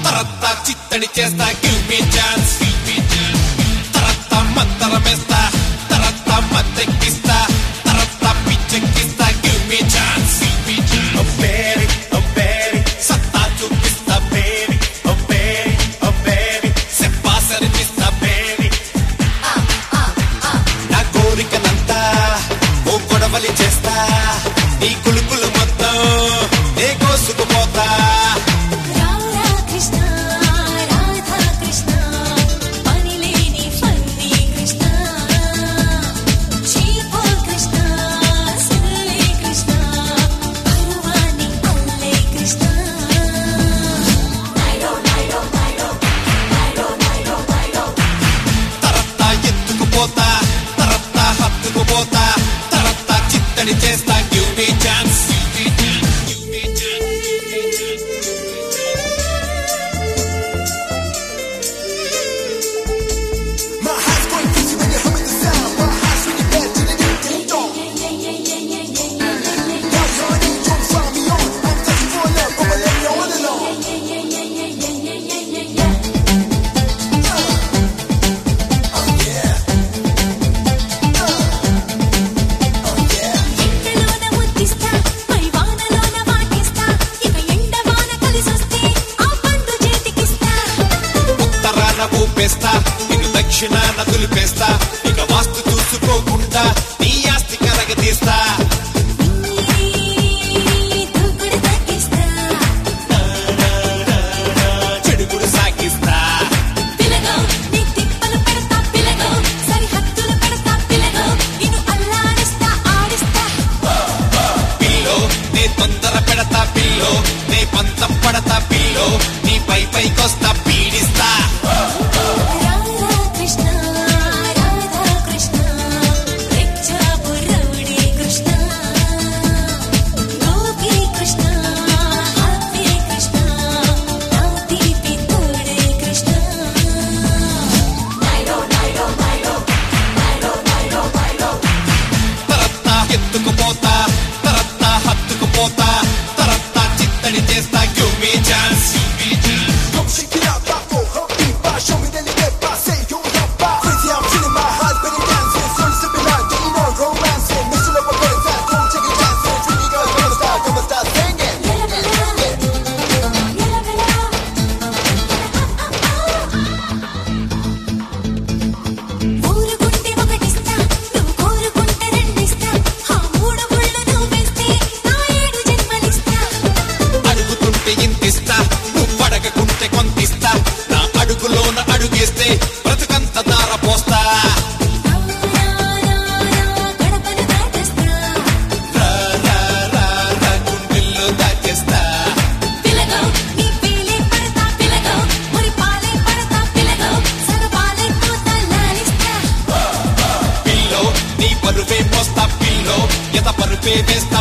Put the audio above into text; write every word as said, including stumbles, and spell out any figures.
తరత్తా చిత్తడి చేస్తా give me chance తరత్తా మంతరమేస్తా తరత్తా మత్తెక్కిస్తా తరత్తా పిచ్చెక్కిస్తా give me chance oh baby oh baby సత్తా చూపిస్తా baby oh baby oh baby సెప్పా సరిపిస్తా బేబీ నా కోరికనంతా ఓ గొడవలి చేస్తా నీ కులుకులు మొత్తం నే కోసుకుపోతా తరత్తా హత్తుకుపోతా తరత్తా చిత్తడి చేస్తా గివ్ మీ ఛాన్స్ ఊపేస్తా నిన్ను దక్షిణాన దులిపేస్తా ఇక వాస్తు చూసుకోకుండా నీ ఆస్తి కరగదీస్తా చెడుగుడు సాగిస్తా పిల్లో నే తొందర పెడతా పిల్లో నే పంతం పడతా పిల్లో నీ పై పైకొస్తా పీడిస్తా ఎత్తుకుపోతా తరత్తా హత్తుకుపోతా తరత్తా చిత్తడి చేస్తా గివ్ మీ ఛాన్స్ నువ్వు అడగకుంటే కొంతిస్తా నా అడుగులోన అడుగేస్తే బ్రతుకంత దార పోస్తా గుండెల్లో దాచేస్తా పిల్లో నీ పరువే పోస్తా పిల్లో ఎత పరుపే వేస్తా